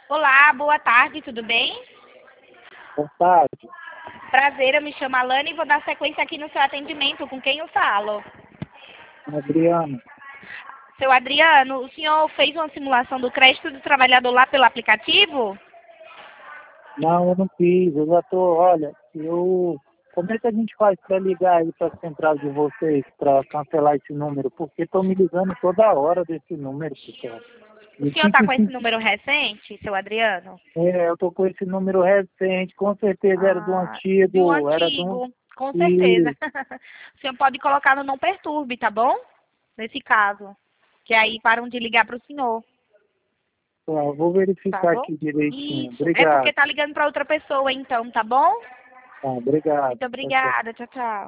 Olá, boa tarde, tudo bem? Boa tarde, Prazer, eu me chamo Alana e vou dar sequência aqui no seu atendimento. Com quem eu falo? Adriano. Seu Adriano, o senhor fez uma simulação do crédito do trabalhador lá pelo aplicativo? Não, eu não fiz, eu já tô, olha, como é que a gente faz para ligar aí para a central de vocês para cancelar esse número? Porque estão me ligando toda hora desse número, pessoal. O E senhor está com esse número recente, seu Adriano? eu tô com esse número recente, com certeza era do De um antigo, era do... antigo, com certeza. E, O senhor pode colocar no não perturbe, tá bom? Nesse caso. Que aí param de ligar para o senhor, vou tá verificar bom? aqui direitinho. Isso. É porque Obrigado. tá ligando para outra pessoa, então, tá bom? Tá, obrigado. Muito Tchau, tchau. obrigada. Tchau, tchau.